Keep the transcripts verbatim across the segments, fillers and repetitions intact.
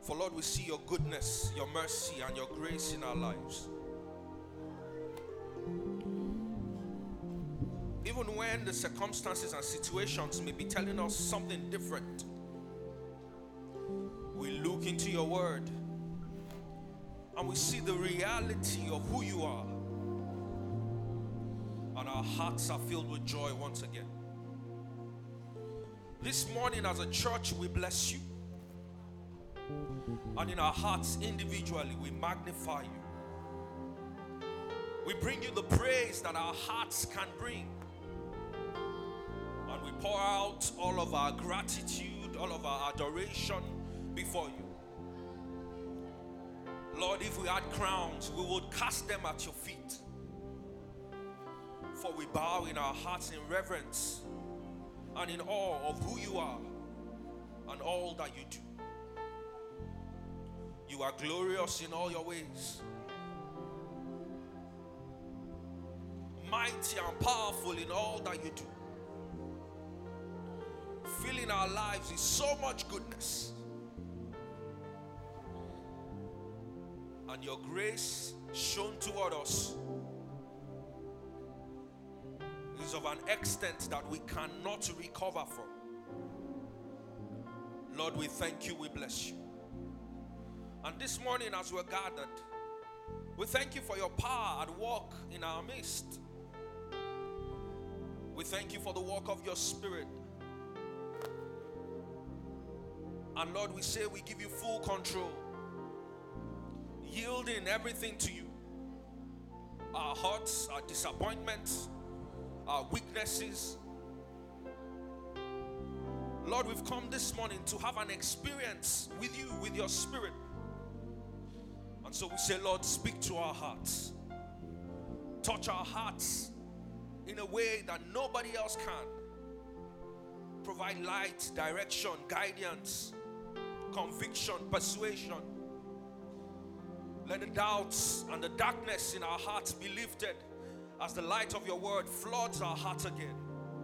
For Lord, we see your goodness, your mercy, and your grace in our lives. Even when the circumstances and situations may be telling us something different, we look into your word and we see the reality of who you are, and our hearts are filled with joy once again. This morning as a church, we bless you, and in our hearts individually we magnify you. We bring you the praise that our hearts can bring, and we pour out all of our gratitude, all of our adoration before you. Lord, if we had crowns, we would cast them at your feet, for we bow in our hearts in reverence and in awe of who you are and all that you do. You are glorious in all your ways, mighty and powerful in all that you do. Filling our lives with so much goodness, and your grace shown toward us is of an extent that we cannot recover from. Lord, we thank you, we bless you. And this morning as we're gathered, we thank you for your power at work in our midst. We thank you for the work of your Spirit. And Lord, we say we give you full control, yielding everything to you. Our hurts, our disappointments, our weaknesses. Lord, we've come this morning to have an experience with you, with your Spirit. And so we say, Lord, speak to our hearts. Touch our hearts in a way that nobody else can. Provide light, direction, guidance, conviction, persuasion. Let the doubts and the darkness in our hearts be lifted as the light of your word floods our hearts again.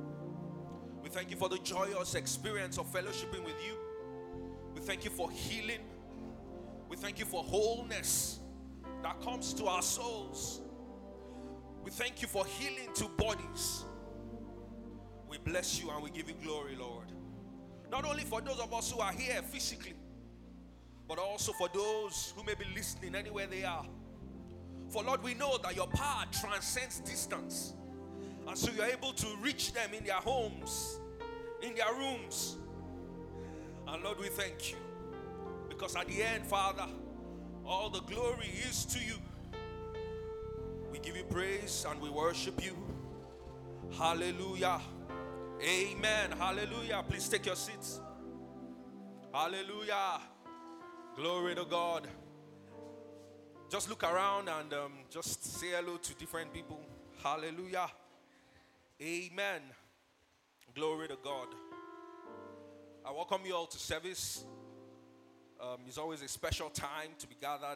We thank you for the joyous experience of fellowshipping with you. We thank you for healing. We thank you for wholeness that comes to our souls. We thank you for healing to bodies. We bless you and we give you glory, Lord. Not only for those of us who are here physically, but also for those who may be listening anywhere they are. For Lord, we know that your power transcends distance. And so you're able to reach them in their homes, in their rooms. And Lord, we thank you. Because at the end, Father, all the glory is to you. We give you praise and we worship you. Hallelujah. Amen. Hallelujah. Please take your seats. Hallelujah. Glory to God. Just look around and um, just say hello to different people. Hallelujah. Amen. Glory to God. I welcome you all to service. Um, it's always a special time to be gathered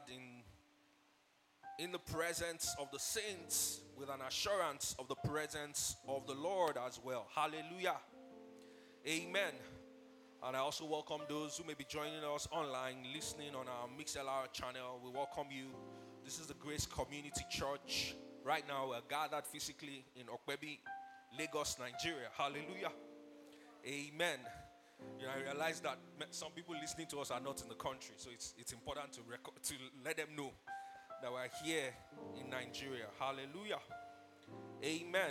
in, in the presence of the saints with an assurance of the presence of the Lord as well. Hallelujah. Amen. And I also welcome those who may be joining us online, listening on our MixLR channel. We welcome you. This is the Grace Community Church. Right now we're gathered physically in Okpebi, Lagos, Nigeria. Hallelujah. Amen. You know, I realize that some people listening to us are not in the country, so it's it's important to record, to let them know that we're here in Nigeria. Hallelujah. Amen.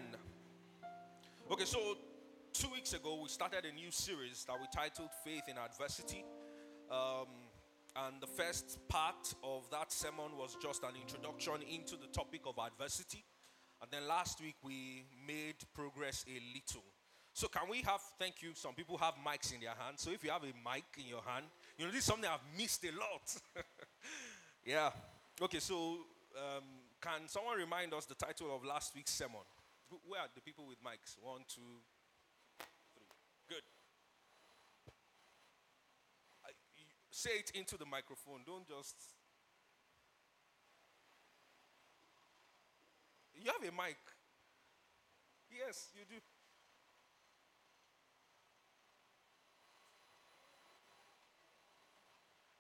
Okay, so two weeks ago we started a new series that we titled Faith in Adversity. Um, and the first part of that sermon was just an introduction into the topic of adversity. And then last week we made progress a little. So can we have, thank you, some people have mics in their hand. So if you have a mic in your hand, you know, this is something I've missed a lot. Yeah. Okay, so um, can someone remind us the title of last week's sermon? Where are the people with mics? One, two, three. Good. I, you, say it into the microphone. Don't just... You have a mic. Yes, you do.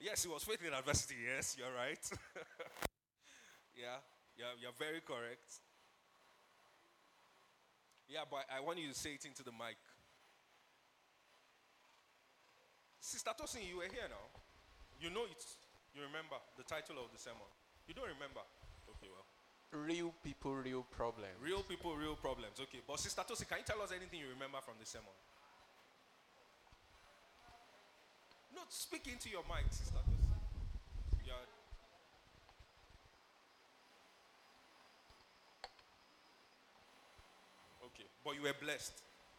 Yes, it was faith in adversity. Yes, you're right. yeah, yeah, you're very correct. Yeah, but I want you to say it into the mic. Sister Tosin, you were here now. You know it. You remember the title of the sermon. You don't remember? Okay, well. Real people, real problems. Real people, real problems. Okay, but Sister Tosin, can you tell us anything you remember from the sermon? No, speak into your mic, Sister Tosin. Yeah. Okay, but you were blessed.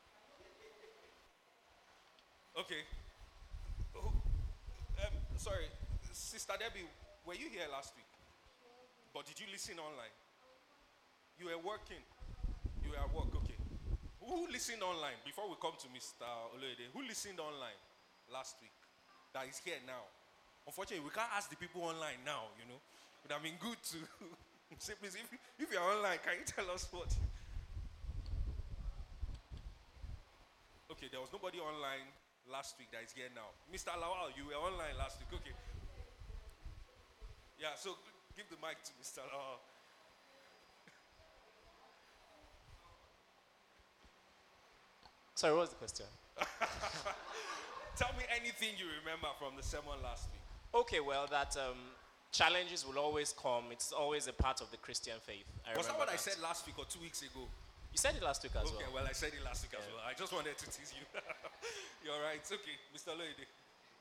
Okay. Oh, um, sorry, Sister Debbie, were you here last week? But did you listen online? You were working. You were at work, okay. Who listened online before we come to Mister Oloyede? Who listened online last week that is here now? Unfortunately, we can't ask the people online now, you know. It would have been good to say, please, if, if you're online, can you tell us what? Okay, there was nobody online last week that is here now. Mister Lawal, you were online last week, okay. Yeah, so give the mic to Mister Lawal. Sorry, what was the question? Tell me anything you remember from the sermon last week. Okay, well, that um, challenges will always come. It's always a part of the Christian faith. I Was that what that. I said last week or two weeks ago? You said it last week as okay, well. well, I said it last week yeah. as well. I just wanted to tease you. You're right. It's okay. Mister Loide. You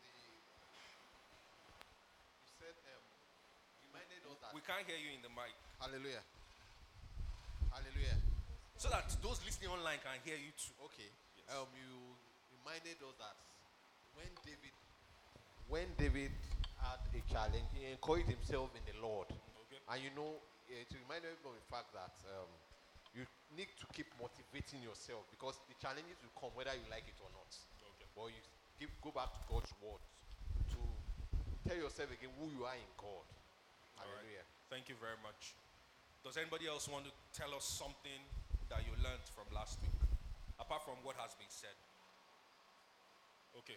said, um, reminded us that. We can't hear you in the mic. Hallelujah. Hallelujah. So that those listening online can hear you too. Okay. Yes. Um, you reminded us that when David, when David had a challenge, he encouraged himself in the Lord. Okay. And you know, it reminded me of the fact that um, you need to keep motivating yourself because the challenges will come whether you like it or not. Okay. But you give, go back to God's word to tell yourself again who you are in God. Hallelujah. Right. Thank you very much. Does anybody else want to tell us something that you learned from last week, apart from what has been said? Okay.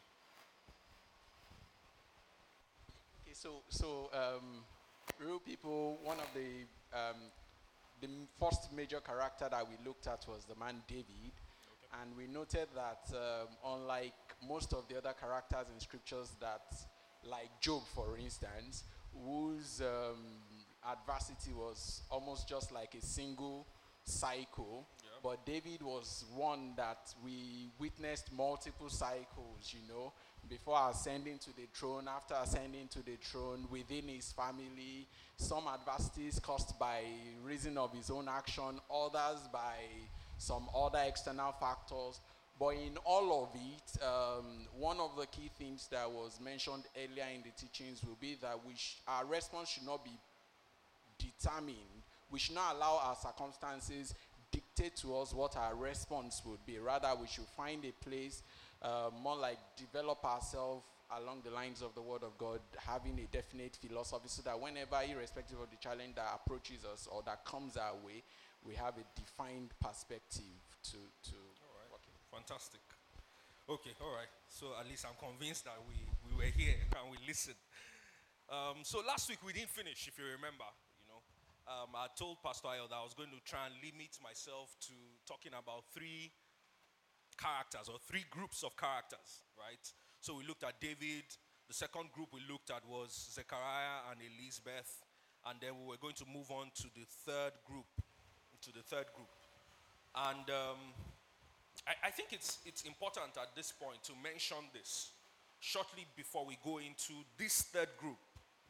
Okay, so so um, real people. One of the um, the first major character that we looked at was the man David, okay. And we noted that um, unlike most of the other characters in scriptures, that like Job, for instance, whose um, adversity was almost just like a single cycle, yeah. But David was one that we witnessed multiple cycles, you know, before ascending to the throne, after ascending to the throne, within his family, some adversities caused by reason of his own action, others by some other external factors. But in all of it, um, one of the key things that was mentioned earlier in the teachings will be that we sh- our response should not be determined. We should not allow our circumstances dictate to us what our response would be. Rather, we should find a place, uh, more like develop ourselves along the lines of the Word of God, having a definite philosophy so that whenever, irrespective of the challenge that approaches us or that comes our way, we have a defined perspective to... to all right. Okay. Fantastic. Okay, all right. So at least I'm convinced that we, we were here and we listened. Um, so last week we didn't finish, if you remember. Um, I told Pastor Ayo that I was going to try and limit myself to talking about three characters or three groups of characters, right? So we looked at David. The second group we looked at was Zechariah and Elizabeth. And then we were going to move on to the third group, to the third group. And um, I, I think it's, it's important at this point to mention this shortly before we go into this third group,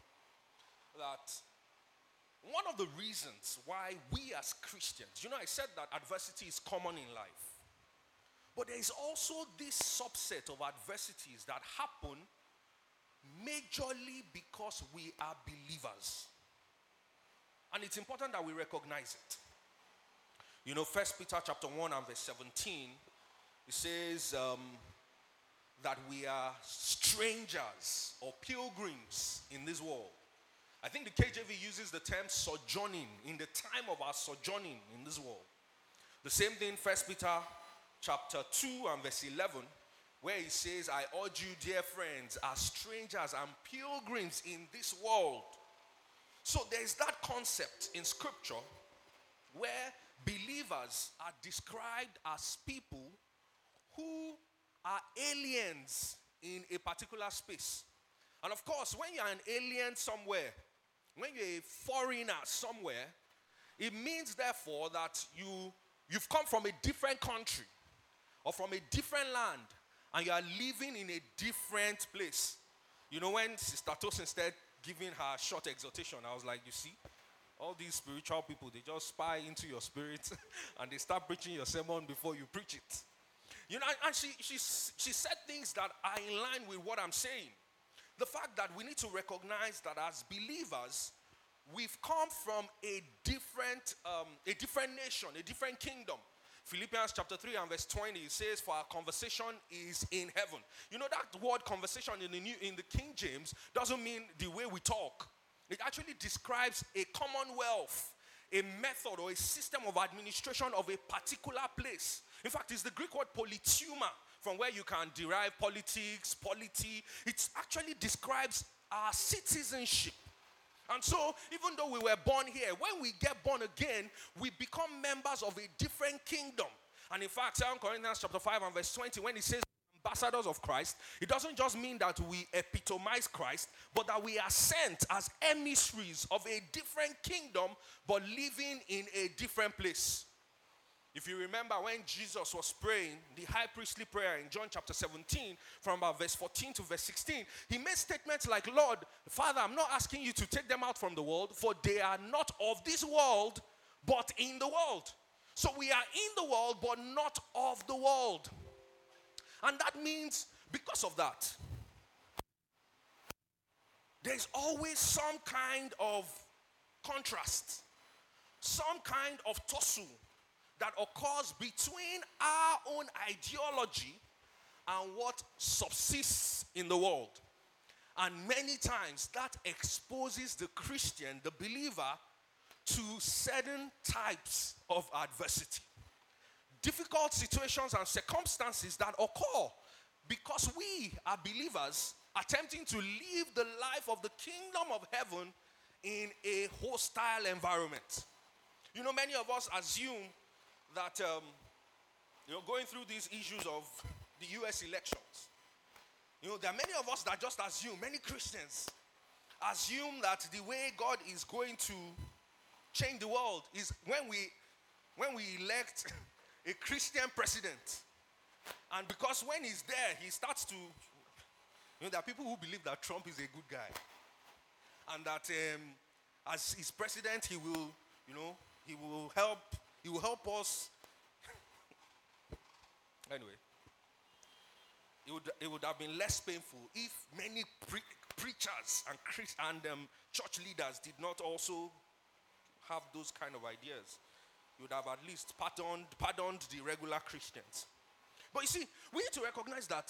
that one of the reasons why we as Christians, you know, I said that adversity is common in life. But there is also this subset of adversities that happen majorly because we are believers. And it's important that we recognize it. You know, First Peter chapter one and verse seventeen, it says um, that we are strangers or pilgrims in this world. I think the K J V uses the term sojourning, in the time of our sojourning in this world. The same thing, First Peter chapter two and verse eleven, where he says, I urge you, dear friends, as strangers and pilgrims in this world. So there is that concept in scripture where believers are described as people who are aliens in a particular space. And of course, when you're an alien somewhere, when you're a foreigner somewhere, it means therefore that you, you've come from a different country or from a different land and you are living in a different place. You know, when Sister Tosin started giving her short exhortation, I was like, you see, all these spiritual people, they just spy into your spirit and they start preaching your sermon before you preach it. You know, and she, she, she said things that are in line with what I'm saying. The fact that we need to recognize that as believers, we've come from a different, um, a different nation, a different kingdom. Philippians chapter three and verse twenty, it says, for our conversation is in heaven. You know, that word conversation in the, New, in the King James doesn't mean the way we talk. It actually describes a commonwealth, a method or a system of administration of a particular place. In fact, it's the Greek word politeuma, from where you can derive politics, polity. It actually describes our citizenship. And so, even though we were born here, when we get born again, we become members of a different kingdom. And in fact, Second Corinthians chapter five and verse twenty, when it says ambassadors of Christ, it doesn't just mean that we epitomize Christ, but that we are sent as emissaries of a different kingdom, but living in a different place. If you remember when Jesus was praying the high priestly prayer in John chapter seventeen, from about verse fourteen to verse sixteen, he made statements like, Lord, Father, I'm not asking you to take them out from the world, for they are not of this world, but in the world. So we are in the world, but not of the world. And that means, because of that, there's always some kind of contrast, some kind of tussle that occurs between our own ideology and what subsists in the world. And many times that exposes the Christian, the believer, to certain types of adversity. Difficult situations and circumstances that occur because we are believers attempting to live the life of the kingdom of heaven in a hostile environment. You know, many of us assume that, um, you know, going through these issues of the U S elections, you know, there are many of us that just assume, many Christians assume that the way God is going to change the world is when we, when we elect a Christian president. And because when he's there, he starts to, you know, there are people who believe that Trump is a good guy. And that um, as his president, he will, you know, he will help He will help us. Anyway, it would, it would have been less painful if many pre- preachers and, Christ, and um, church leaders did not also have those kind of ideas. You would have at least pardoned, pardoned the regular Christians. But you see, we need to recognize that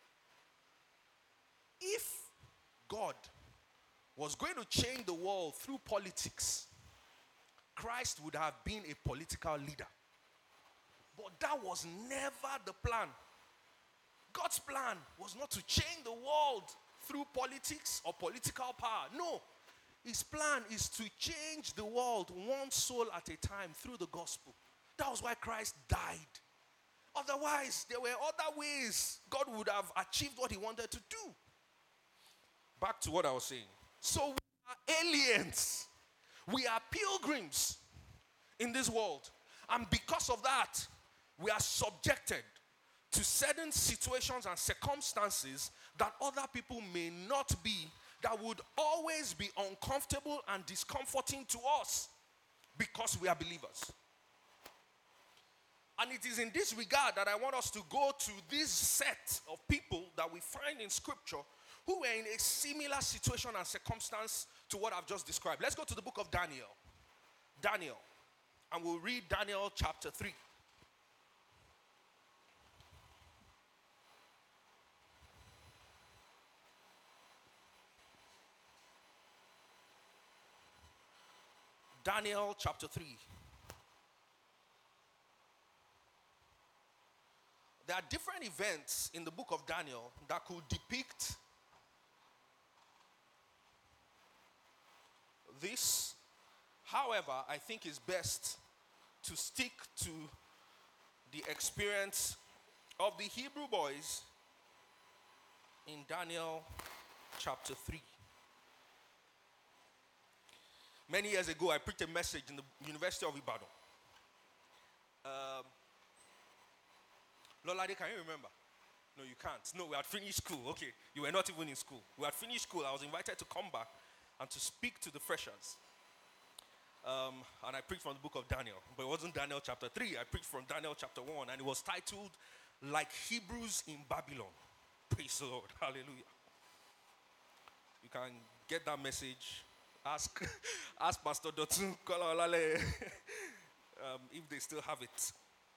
if God was going to change the world through politics, Christ would have been a political leader. But that was never the plan. God's plan was not to change the world through politics or political power. No. His plan is to change the world one soul at a time through the gospel. That was why Christ died. Otherwise, there were other ways God would have achieved what he wanted to do. Back to what I was saying. So we are aliens. We are pilgrims in this world. And because of that, we are subjected to certain situations and circumstances that other people may not be, that would always be uncomfortable and discomforting to us because we are believers. And it is in this regard that I want us to go to this set of people that we find in scripture who were in a similar situation and circumstance to what I've just described. Let's go to the book of Daniel. Daniel. And we'll read Daniel chapter three. Daniel chapter three. There are different events in the book of Daniel that could depict this. However, I think it's best to stick to the experience of the Hebrew boys in Daniel chapter three. Many years ago, I preached a message in the University of Ibadan. Um, Lolade, can you remember? No, you can't. No, we had finished school. Okay, you were not even in school. We had finished school. I was invited to come back and to speak to the freshers. Um, and I preached from the book of Daniel. But it wasn't Daniel chapter three. I preached from Daniel chapter one. And it was titled, Like Hebrews in Babylon. Praise the Lord. Hallelujah. You can get that message. Ask, ask Pastor Dotun Kola Olale um, if they still have it.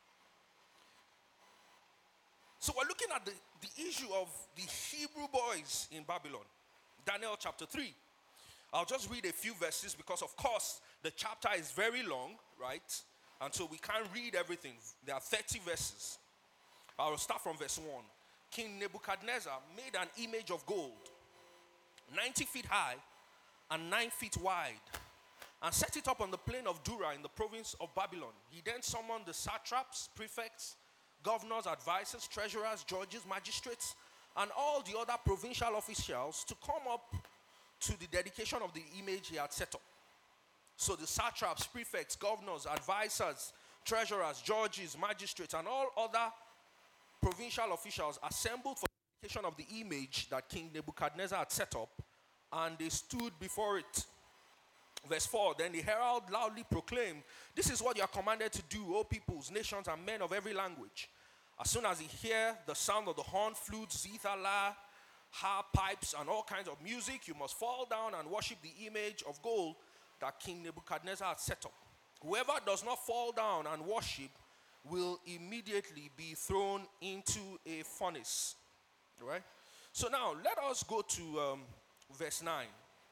So we're looking at the, the issue of the Hebrew boys in Babylon. Daniel chapter three. I'll just read a few verses because, of course, the chapter is very long, right? And so we can't read everything. There are thirty verses. I will start from verse one. King Nebuchadnezzar made an image of gold, ninety feet high and nine feet wide, and set it up on the plain of Dura in the province of Babylon. He then summoned the satraps, prefects, governors, advisors, treasurers, judges, magistrates, and all the other provincial officials to come up to the dedication of the image he had set up. So the satraps, prefects, governors, advisors, treasurers, judges, magistrates, and all other provincial officials assembled for the dedication of the image that King Nebuchadnezzar had set up, and they stood before it. Verse four, then the herald loudly proclaimed, "This is what you are commanded to do, O peoples, nations, and men of every language. As soon as you hear the sound of the horn, flute, zither, lyre, harp, pipes, and all kinds of music, you must fall down and worship the image of gold that King Nebuchadnezzar had set up. Whoever does not fall down and worship will immediately be thrown into a furnace." Right? So now, let us go to um, verse nine.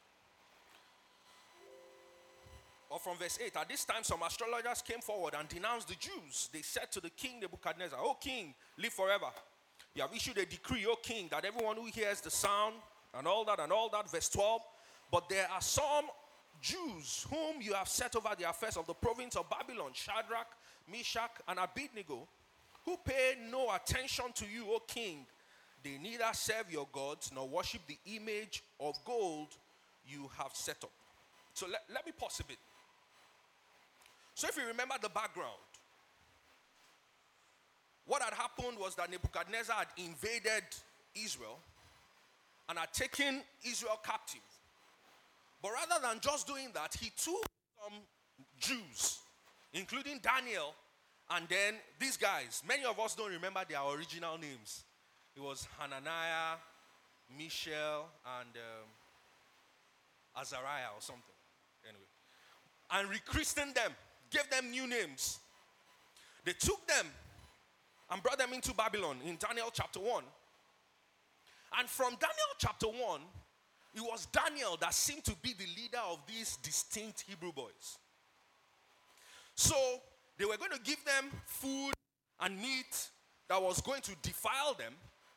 Or from verse eight. At this time, some astrologers came forward and denounced the Jews. They said to the king Nebuchadnezzar, "O king, live forever. You have issued a decree, O king, that everyone who hears the sound," and all that and all that. Verse twelve. "But there are some Jews whom you have set over the affairs of the province of Babylon, Shadrach, Meshach, and Abednego, who pay no attention to you, O king. They neither serve your gods nor worship the image of gold you have set up." So let, let me pause a bit. So if you remember the background, what had happened was that Nebuchadnezzar had invaded Israel and had taken Israel captive. But rather than just doing that, he took some Jews, including Daniel, and then these guys. Many of us don't remember their original names. It was Hananiah, Mishael, and um, Azariah or something. Anyway. And rechristened them, gave them new names. They took them and brought them into Babylon in Daniel chapter one. And from Daniel chapter one, it was Daniel that seemed to be the leader of these distinct Hebrew boys. So they were going to give them food and meat that was going to defile them,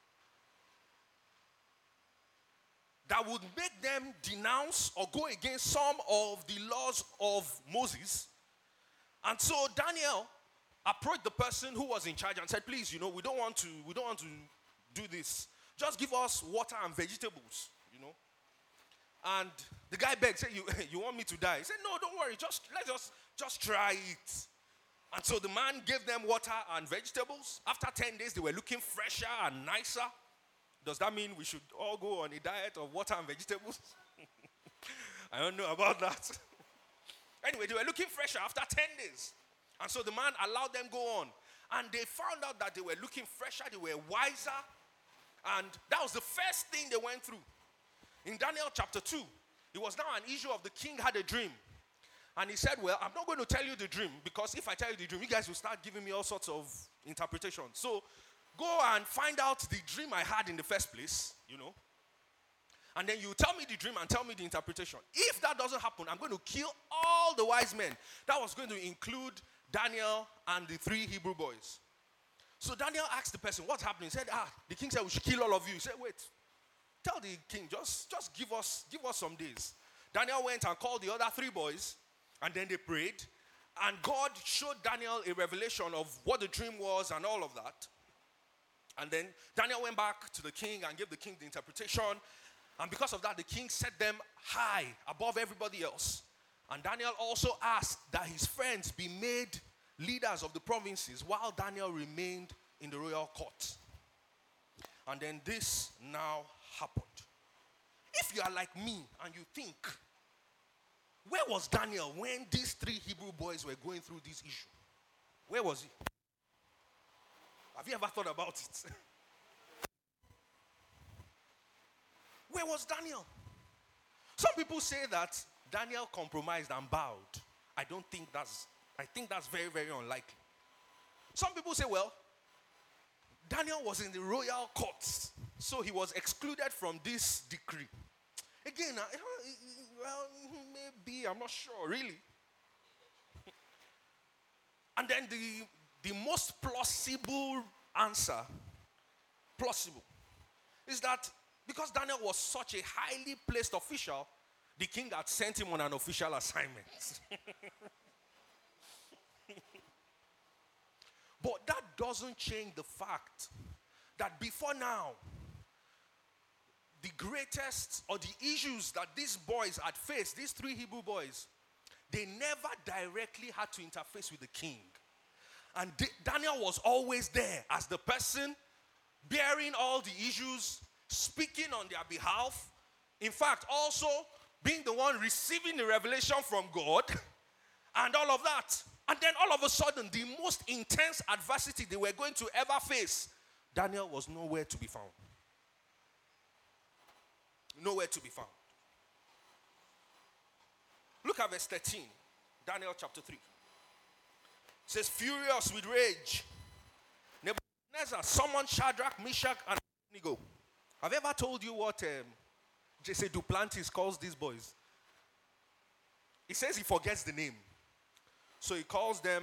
that would make them denounce or go against some of the laws of Moses. And so Daniel approached the person who was in charge and said, "Please, you know, we don't want to, we don't want to do this. Just give us water and vegetables, you know." And the guy begged, said, you, you want me to die? He said, "No, don't worry, just let's just, just try it." And so the man gave them water and vegetables. After ten days, they were looking fresher and nicer. Does that mean we should all go on a diet of water and vegetables? I don't know about that. Anyway, they were looking fresher after ten days. And so the man allowed them go on. And they found out that they were looking fresher, they were wiser. And that was the first thing they went through. In Daniel chapter two, it was now an issue of the king had a dream. And he said, "Well, I'm not going to tell you the dream, because if I tell you the dream, you guys will start giving me all sorts of interpretations. So go and find out the dream I had in the first place, you know. And then you tell me the dream and tell me the interpretation. If that doesn't happen, I'm going to kill all the wise men." That was going to include Daniel and the three Hebrew boys. So Daniel asked the person, what's happening? He said, ah, the king said, we should kill all of you. He said, wait, tell the king, just, just give us, give us some days. Daniel went and called the other three boys, and then they prayed. And God showed Daniel a revelation of what the dream was and all of that. And then Daniel went back to the king and gave the king the interpretation. And because of that, the king set them high above everybody else. And Daniel also asked that his friends be made leaders of the provinces while Daniel remained in the royal court. And then this now happened. If you are like me and you think, where was Daniel when these three Hebrew boys were going through this issue? Where was he? Have you ever thought about it? Where was Daniel? Some people say that Daniel compromised and bowed. I don't think that's, I think that's very, very unlikely. Some people say, well, Daniel was in the royal courts, so he was excluded from this decree. Again, I, well, maybe, I'm not sure, really. And then the, the most plausible answer, plausible, is that because Daniel was such a highly placed official, the king had sent him on an official assignment. But that doesn't change the fact that before now, the greatest or the issues that these boys had faced, these three Hebrew boys, they never directly had to interface with the king. And D- Daniel was always there as the person bearing all the issues, speaking on their behalf. In fact, also being the one receiving the revelation from God and all of that. And then all of a sudden, the most intense adversity they were going to ever face, Daniel was nowhere to be found. Nowhere to be found. Look at verse thirteen, Daniel chapter three. It says, furious with rage, Nebuchadnezzar summoned Shadrach, Meshach, and Abednego. Have I ever told you what um, Jesse Duplantis calls these boys? He says he forgets the name. So he calls them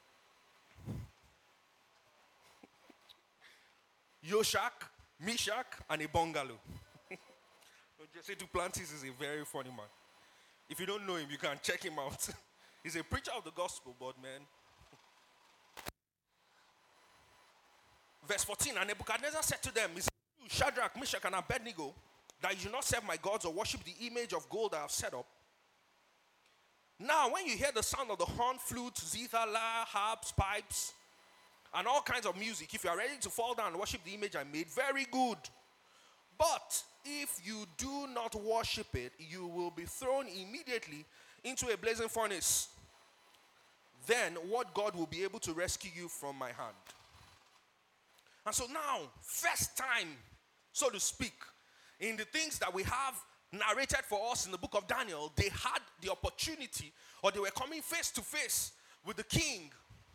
Yoshak, Meshach, and a bungalow. Jesse Duplantis is a very funny man. If you don't know him, you can check him out. He's a preacher of the gospel, but man. Verse fourteen, and Nebuchadnezzar said to them, Shadrach, Meshach, and Abednego, that you do not serve my gods or worship the image of gold I have set up. Now, when you hear the sound of the horn, flute, zither, lyre, harps, pipes, and all kinds of music, if you are ready to fall down and worship the image I made, very good. But if you do not worship it, you will be thrown immediately into a blazing furnace. Then what God will be able to rescue you from my hand? And so now, first time, so to speak, in the things that we have narrated for us in the book of Daniel, they had the opportunity, or they were coming face to face with the king.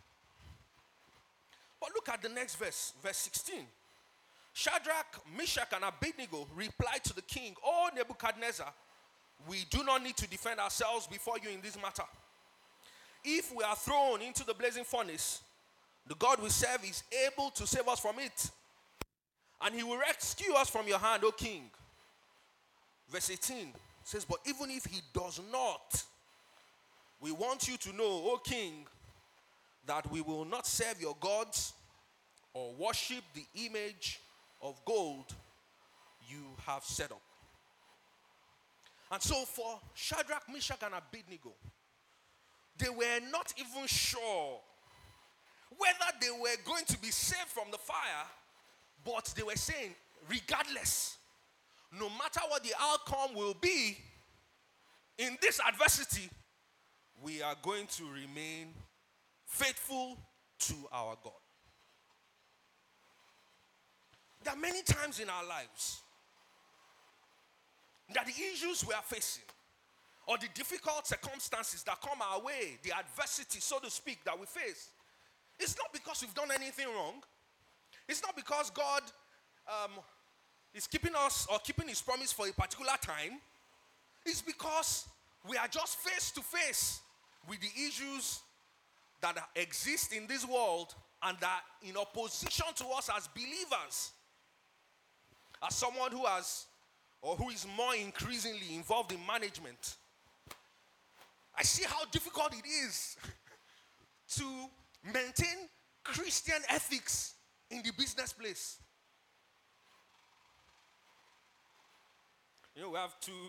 But look at the next verse, verse sixteen. Shadrach, Meshach, and Abednego replied to the king, O Nebuchadnezzar, we do not need to defend ourselves before you in this matter. If we are thrown into the blazing furnace, the God we serve is able to save us from it. And he will rescue us from your hand, O king. Verse eighteen says, but even if he does not, we want you to know, O king, that we will not serve your gods or worship the image of gold you have set up. And so for Shadrach, Meshach, and Abednego, they were not even sure whether they were going to be saved from the fire, but they were saying, regardless, no matter what the outcome will be, in this adversity, we are going to remain faithful to our God. There are many times in our lives that the issues we are facing, or the difficult circumstances that come our way, the adversity, so to speak, that we face, it's not because we've done anything wrong. It's not because God um, is keeping us or keeping his promise for a particular time. It's because we are just face to face with the issues that exist in this world and that in opposition to us as believers, as someone who has or who is more increasingly involved in management, I see how difficult it is to maintain Christian ethics in the business place. You know, we have two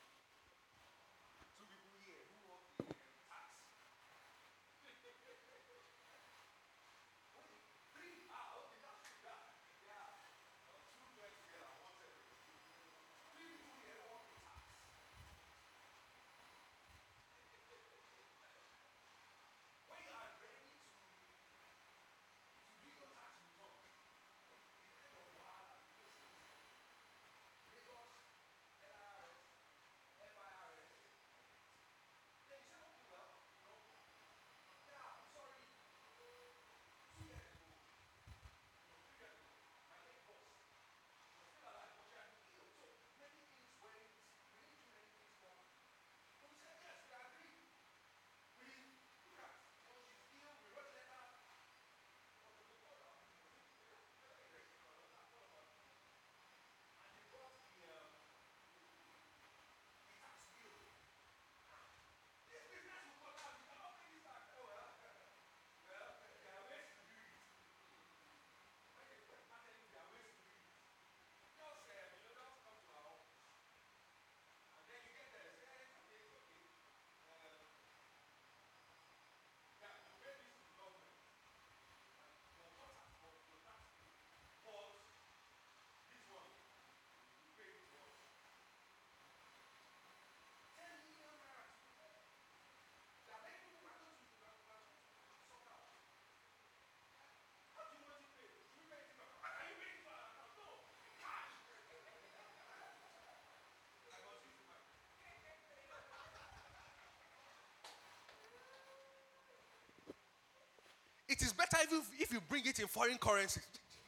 It is better if you, if you bring it in foreign currency.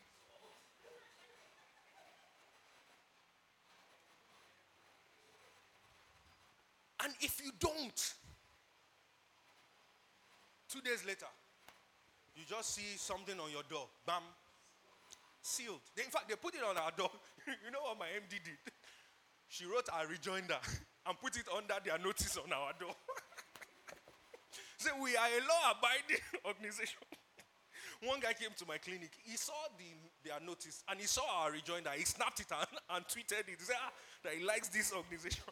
And if you don't, two days later, you just see something on your door. Bam. Sealed. They, in fact, they put it on our door. You know what my M D did? She wrote a rejoinder and put it under their notice on our door. So we are a law-abiding organization. One guy came to my clinic. He saw the, their notice and he saw our rejoinder. He snapped it and, and tweeted it. He said ah, that he likes this organization.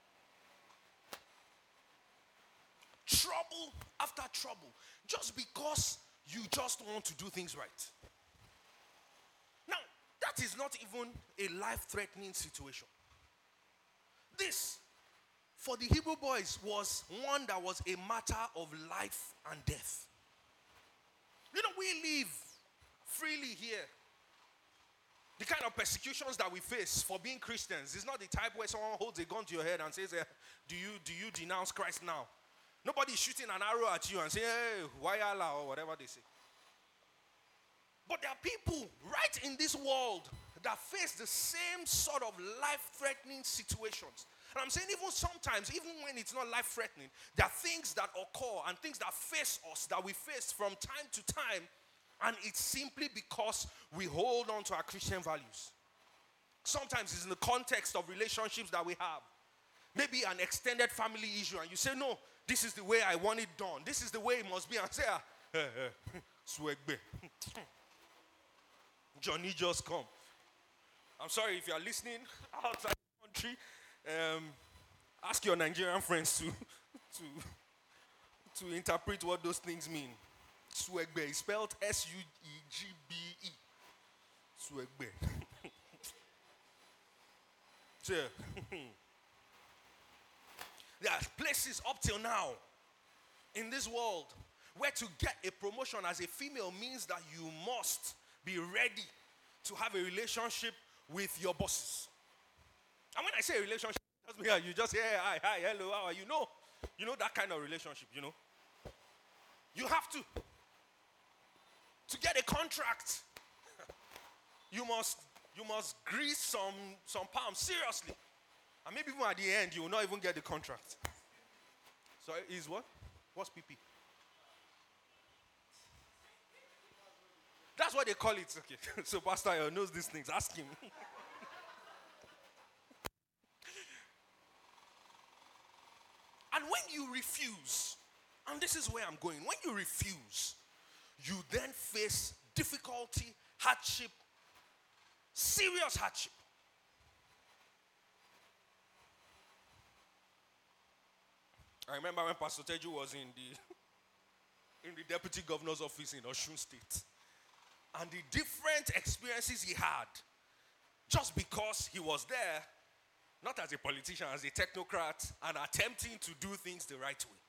Trouble after trouble. Just because you just want to do things right. Now, that is not even a life-threatening situation. This, for the Hebrew boys, was one that was a matter of life and death. You know, we live freely here. The kind of persecutions that we face for being Christians is not the type where someone holds a gun to your head and says, eh, do you do you denounce Christ now? Nobody is shooting an arrow at you and saying, hey, why Allah, or whatever they say. But there are people right in this world that face the same sort of life-threatening situations. And I'm saying even sometimes, even when it's not life-threatening, there are things that occur and things that face us, that we face from time to time, and it's simply because we hold on to our Christian values. Sometimes it's in the context of relationships that we have. Maybe an extended family issue, and you say, no, this is the way I want it done. This is the way it must be. And say, ah, eh, eh, swagbe. Johnny just come. I'm sorry if you are listening outside the country. Um, ask your Nigerian friends to, to, to interpret what those things mean. Swagbe is spelled S U E G B E. Swagbe. So, there are places up till now in this world where to get a promotion as a female means that you must be ready to have a relationship with your bosses. And when I say a relationship, you just say, hey, hi, hi, hello, how are you? No, you know that kind of relationship, you know. You have to. To get a contract, you must you must grease some, some palms, seriously. And maybe even at the end, you will not even get the contract. So is what? What's P P? That's what they call it. Okay. So Pastor Ayo knows these things. Ask him. And when you refuse, and this is where I'm going, when you refuse, you then face difficulty, hardship, serious hardship. I remember when Pastor Teju was in the in the deputy governor's office in Osun State, and the different experiences he had, just because he was there, not as a politician, as a technocrat, and attempting to do things the right way.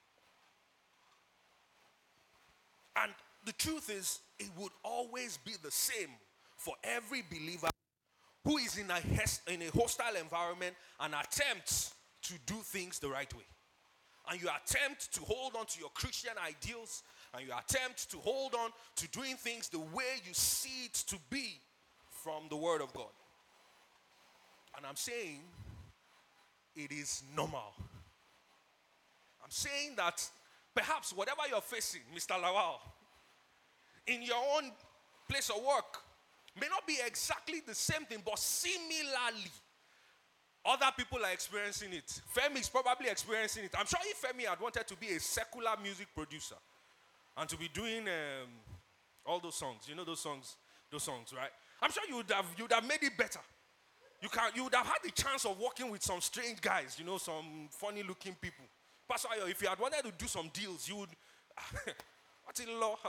And the truth is, it would always be the same for every believer who is in a, in a hostile environment and attempts to do things the right way. And you attempt to hold on to your Christian ideals, and you attempt to hold on to doing things the way you see it to be from the Word of God. And I'm saying it is normal. I'm saying that perhaps whatever you're facing, Mister Lawal, in your own place of work, may not be exactly the same thing, but similarly, other people are experiencing it. Femi is probably experiencing it. I'm sure if Femi had wanted to be a secular music producer and to be doing um, all those songs, you know those songs, those songs, right? I'm sure you would have you would have made it better. You can you would have had the chance of working with some strange guys, you know, some funny-looking people. Pastor Ayo, if you had wanted to do some deals, you would. What's in law?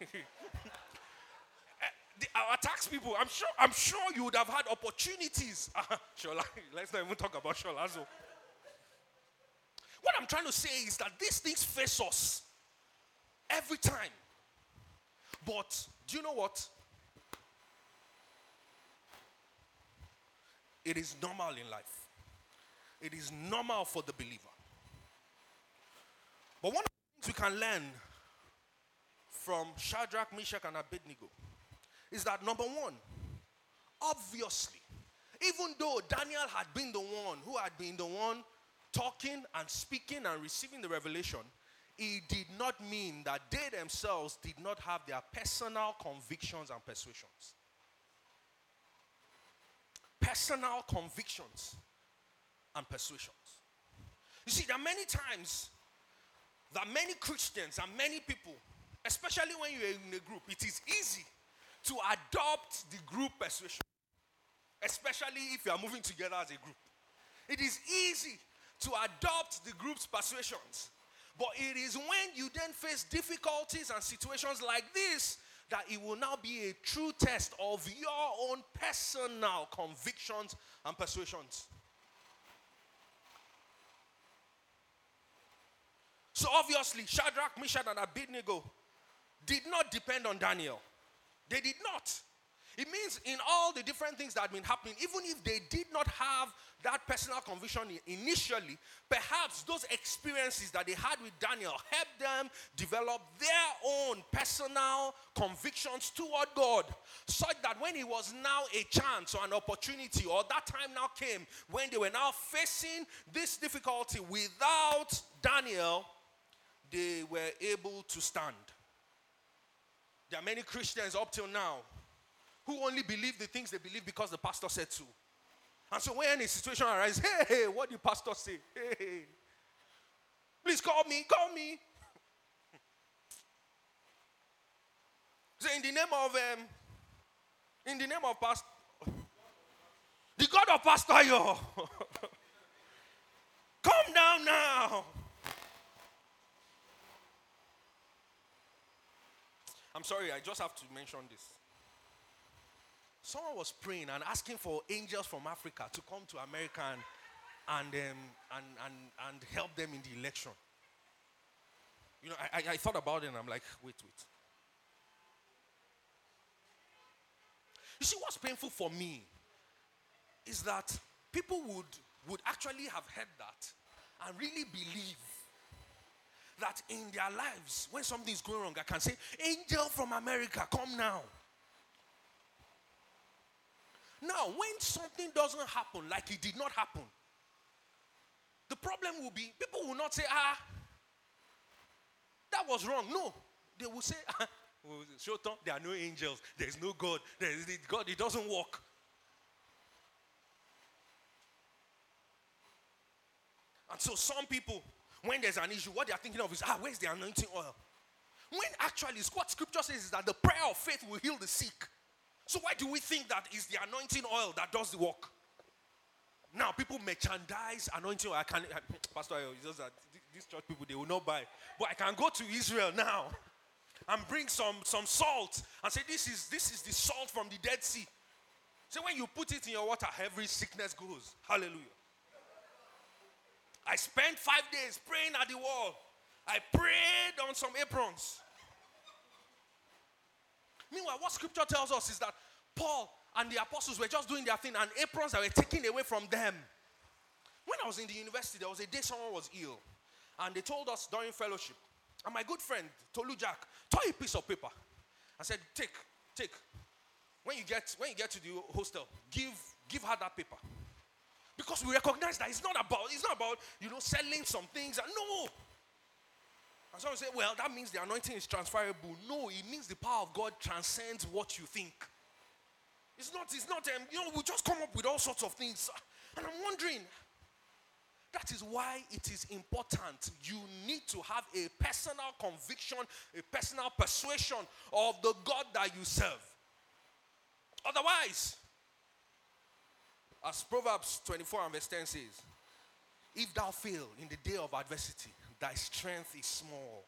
The, our tax people, I'm sure, I'm sure you would have had opportunities. Uh, Shola, let's not even talk about Shola. So, what I'm trying to say is that these things face us every time. But do you know what? It is normal in life. It is normal for the believer. But one of the things we can learn from Shadrach, Meshach, and Abednego is that, number one, obviously, even though Daniel had been the one who had been the one talking and speaking and receiving the revelation, it did not mean that they themselves did not have their personal convictions and persuasions. Personal convictions and persuasions. You see, there are many times that many Christians and many people, especially when you're in a group, it is easy to adopt the group persuasion, especially if you are moving together as a group. It is easy to adopt the group's persuasions, but it is when you then face difficulties and situations like this that it will now be a true test of your own personal convictions and persuasions. So obviously, Shadrach, Meshach, and Abednego did not depend on Daniel. They did not. It means in all the different things that had been happening, even if they did not have that personal conviction initially, perhaps those experiences that they had with Daniel helped them develop their own personal convictions toward God, such that when it was now a chance or an opportunity, or that time now came when they were now facing this difficulty without Daniel, they were able to stand. There are many Christians up till now who only believe the things they believe because the pastor said so. And so when a situation arises, hey, hey, what did the pastor say? Hey, hey. Please call me, call me. So in the name of, um, in the name of pastor, the God of Pastor Ayo, come down now. I'm sorry, I just have to mention this. Someone was praying and asking for angels from Africa to come to America and and um, and, and and help them in the election. You know, I, I thought about it and I'm like, wait, wait. You see, what's painful for me is that people would would actually have heard that and really believe that in their lives, when something is going wrong, I can say, angel from America, come now. Now, when something doesn't happen like it did not happen, the problem will be, people will not say, ah, that was wrong. No, they will say, ah, Shotan, there are no angels. There is no God. There is God. It doesn't work. And so some people, when there's an issue, what they are thinking of is, ah, where's the anointing oil? When actually, what scripture says is that the prayer of faith will heal the sick. So why do we think that it's the anointing oil that does the work? Now, people merchandise anointing oil. I can, I, Pastor, it's just that these church people, they will not buy. But I can go to Israel now and bring some, some salt and say, this is, this is the salt from the Dead Sea. So when you put it in your water, every sickness goes. Hallelujah. I spent five days praying at the wall. I prayed on some aprons. Meanwhile, what scripture tells us is that Paul and the apostles were just doing their thing, and aprons that were taken away from them. When I was in the university, there was a day someone was ill, and they told us during fellowship, and my good friend, Tolu Jack, tore a piece of paper and said, take, take. When you get, when you get to the hostel, give, give her that paper. Because we recognize that it's not about, it's not about, you know, selling some things. No. And someone say, well, that means the anointing is transferable. No, it means the power of God transcends what you think. It's not, it's not, um, you know, we just come up with all sorts of things. And I'm wondering, that is why it is important. You need to have a personal conviction, a personal persuasion of the God that you serve. Otherwise, as Proverbs twenty-four and verse ten says, if thou fail in the day of adversity, thy strength is small.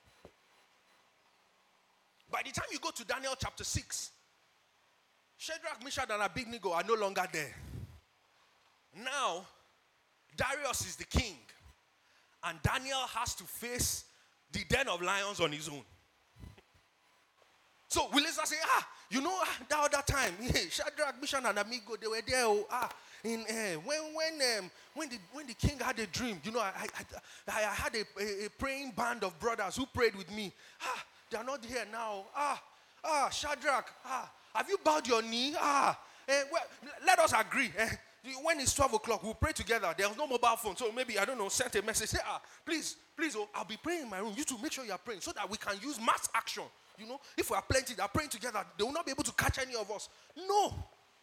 By the time you go to Daniel chapter six, Shadrach, Meshach, and Abednego are no longer there. Now, Darius is the king, and Daniel has to face the den of lions on his own. So will Lisa say, ah, you know, that other time, Shadrach, Meshach, and Abednego, they were there. Oh, ah, in uh, when when um, when the when the king had a dream, you know, I I, I had a, a, a praying band of brothers who prayed with me. Ah, they are not here now. Ah, ah, Shadrach, ah, have you bowed your knee? Ah, eh, well, let us agree. Eh, when it's twelve o'clock, we'll pray together. There's no mobile phone, so maybe, I don't know, send a message. Say, ah, please, please, oh, I'll be praying in my room. You two make sure you are praying so that we can use mass action. You know, if we are plenty, they are praying together, they will not be able to catch any of us. No.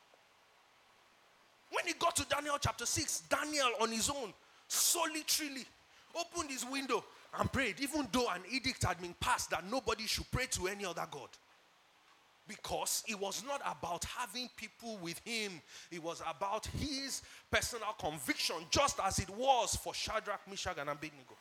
When he got to Daniel chapter six, Daniel on his own, solitarily, opened his window and prayed, even though an edict had been passed that nobody should pray to any other God. Because it was not about having people with him. It was about his personal conviction, just as it was for Shadrach, Meshach, and Abednego.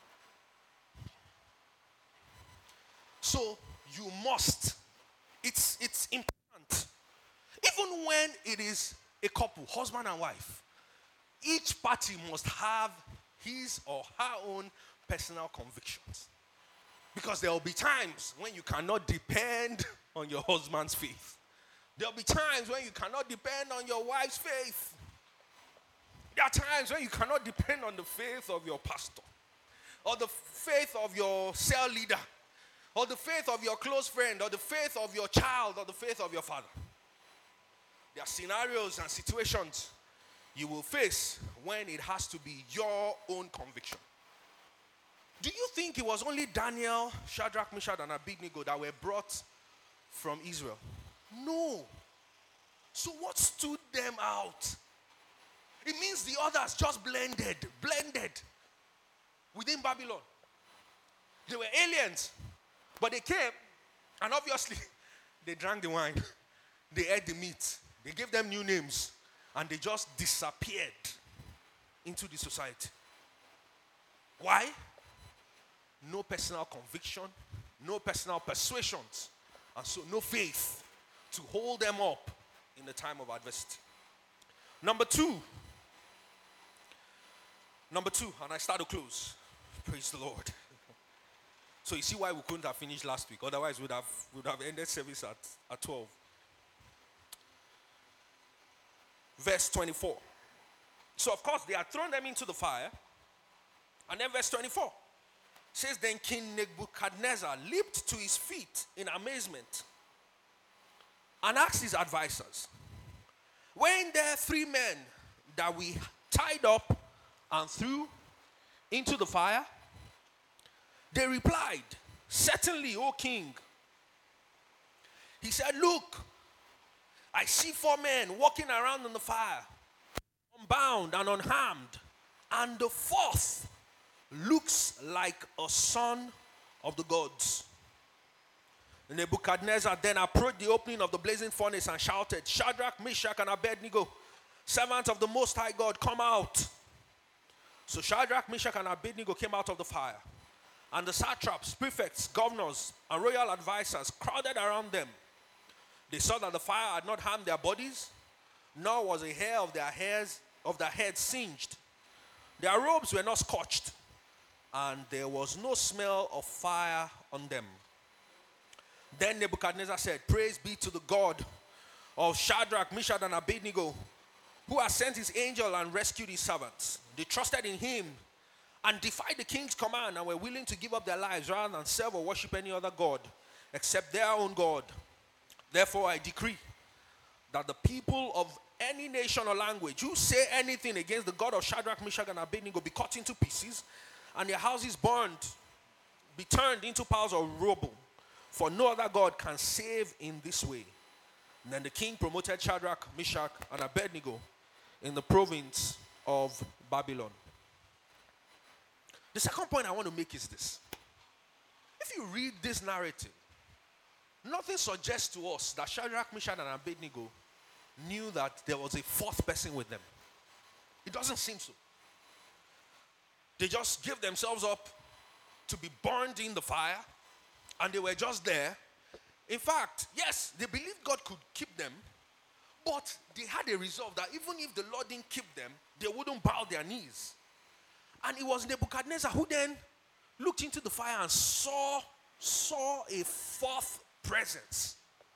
So you must. It's, it's important. Even when it is a couple, husband and wife, each party must have his or her own personal convictions. Because there will be times when you cannot depend on your husband's faith. There will be times when you cannot depend on your wife's faith. There are times when you cannot depend on the faith of your pastor, or the faith of your cell leader, or the faith of your close friend, or the faith of your child, or the faith of your father. There are scenarios and situations you will face when it has to be your own conviction. Do you think it was only Daniel, Shadrach, Meshach, and Abednego that were brought from Israel? No. So what stood them out? It means the others just blended, blended within Babylon. They were aliens, but they came, and obviously they drank the wine, they ate the meat, they gave them new names, and they just disappeared into the society. Why? No personal conviction, no personal persuasions, and so no faith to hold them up in the time of adversity. Number two. Number two, and I start to close. Praise the Lord. So you see why we couldn't have finished last week. Otherwise, we would have, we would have ended service at, at twelve. Verse twenty-four. So of course, they had thrown them into the fire. And then verse twenty-four says, then King Nebuchadnezzar leaped to his feet in amazement and asked his advisors, weren't there three men that we tied up and threw into the fire? They replied, certainly, O king. He said, look, I see four men walking around in the fire, unbound and unharmed. And the fourth looks like a son of the gods. Nebuchadnezzar then approached the opening of the blazing furnace and shouted, Shadrach, Meshach, and Abednego, servants of the Most High God, come out. So Shadrach, Meshach, and Abednego came out of the fire. And the satraps, prefects, governors, and royal advisors crowded around them. They saw that the fire had not harmed their bodies, nor was a hair of their hairs of their heads singed. Their robes were not scorched, and there was no smell of fire on them. Then Nebuchadnezzar said, Praise be to the God of Shadrach, Meshach, and Abednego, who has sent his angel and rescued his servants. They trusted in him and defied the king's command and were willing to give up their lives rather than serve or worship any other god except their own God. Therefore I decree that the people of any nation or language who say anything against the God of Shadrach, Meshach, and Abednego be cut into pieces and their houses burned, be turned into piles of rubble. For no other God can save in this way. And then the king promoted Shadrach, Meshach, and Abednego in the province of Babylon. The second point I want to make is this. If you read this narrative, nothing suggests to us that Shadrach, Meshach, and Abednego knew that there was a fourth person with them. It doesn't seem so. They just gave themselves up to be burned in the fire, and they were just there. In fact, yes, they believed God could keep them, but they had a resolve that even if the Lord didn't keep them, they wouldn't bow their knees. And it was Nebuchadnezzar who then looked into the fire and saw, saw a fourth presence.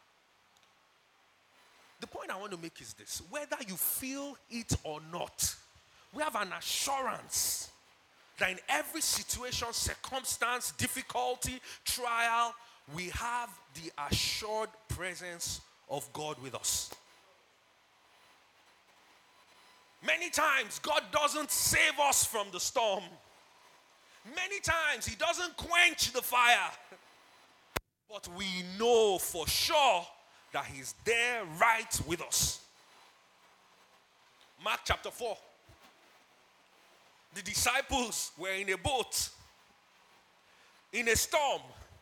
The point I want to make is this. Whether you feel it or not, we have an assurance that in every situation, circumstance, difficulty, trial, we have the assured presence of God with us. Many times, God doesn't save us from the storm. Many times, He doesn't quench the fire. But we know for sure that He's there right with us. Mark chapter four. The disciples were in a boat, in a storm.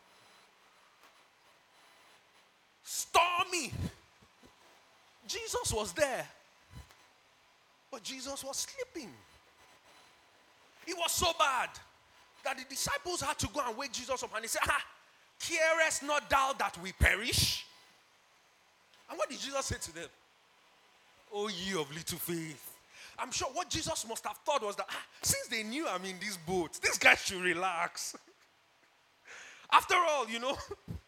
Stormy. Jesus was there. But Jesus was sleeping. It was so bad that the disciples had to go and wake Jesus up, and they said, ah, carest not thou that we perish? And what did Jesus say to them? O ye of little faith. I'm sure what Jesus must have thought was that, ah, since they knew I'm in this boat, this guy should relax. After all, you know,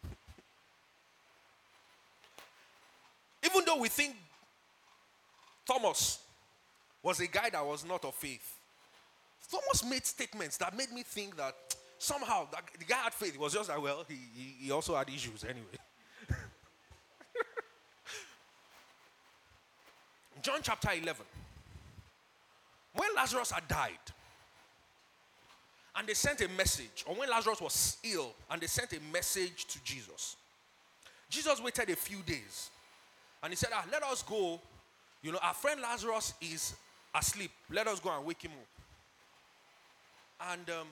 even though we think Thomas was a guy that was not of faith, Thomas made statements that made me think that somehow that the guy had faith. It was just that, well, he, he, he also had issues anyway. John chapter eleven. When Lazarus had died, and they sent a message, or when Lazarus was ill, and they sent a message to Jesus. Jesus waited a few days, and he said, ah, let us go. You know, our friend Lazarus is asleep. Let us go and wake him up. And um,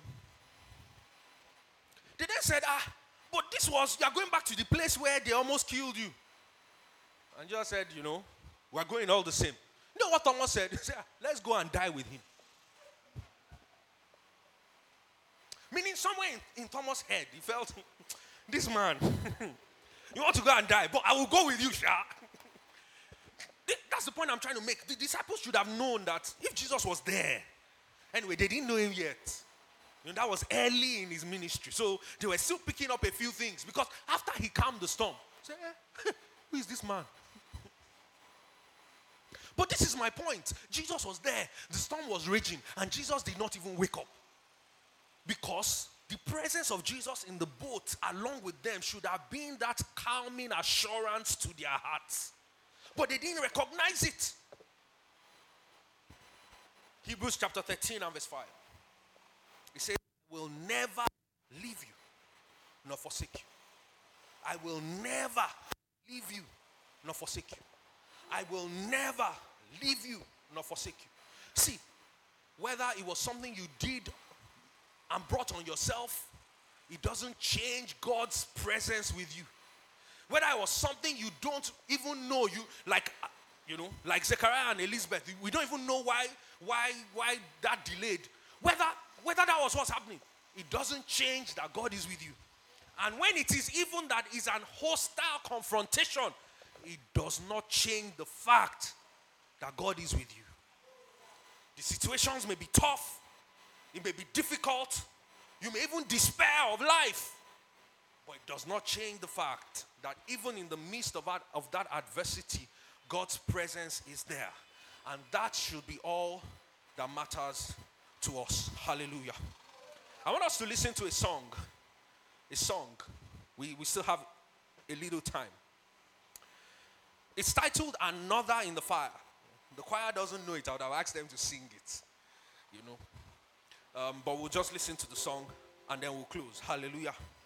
they then said, ah, but this was, you are going back to the place where they almost killed you. And Jesus said, you know, we are going all the same. You know what Thomas said? He said, let's go and die with him. Meaning somewhere in, in Thomas' head, he felt, this man, you want to go and die, but I will go with you, Sha. That's the point I'm trying to make. The disciples should have known that if Jesus was there, anyway, they didn't know him yet. You know, that was early in his ministry. So they were still picking up a few things, because after he calmed the storm, say, eh, who is this man? But this is my point. Jesus was there. The storm was raging, and Jesus did not even wake up. Because the presence of Jesus in the boat along with them should have been that calming assurance to their hearts. But they didn't recognize it. Hebrews chapter thirteen and verse five. It says, I will never leave you nor forsake you. I will never leave you nor forsake you. I will never leave you nor forsake you. See, whether it was something you did and brought on yourself, it doesn't change God's presence with you. Whether it was something you don't even know, you like, you know, like Zechariah and Elizabeth, we don't even know why, why, why that delayed. Whether, whether that was what's happening, it doesn't change that God is with you. And when it is even that is an hostile confrontation, it does not change the fact that God is with you. The situations may be tough, it may be difficult, you may even despair of life, but it does not change the fact that even in the midst of that, of that adversity, God's presence is there. And that should be all that matters to us. Hallelujah. I want us to listen to a song. A song. We, we still have a little time. It's titled Another in the Fire. The choir doesn't know it. I would have asked them to sing it. You know. Um, but we'll just listen to the song and then we'll close. Hallelujah.